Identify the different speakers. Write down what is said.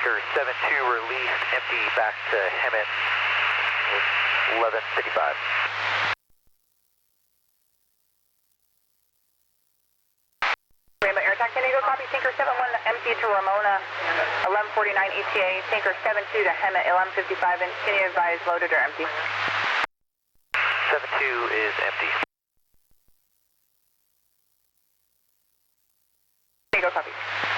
Speaker 1: Tanker 72 released, empty back to Hemet, 11:55.
Speaker 2: Rainbow Air Taxi, Indigo, copy. Tanker 71 empty to Ramona, 11:49 ETA. Tanker 72 to Hemet, 11:55, and can you advise loaded or empty?
Speaker 1: 72 is empty.
Speaker 2: Indigo, copy.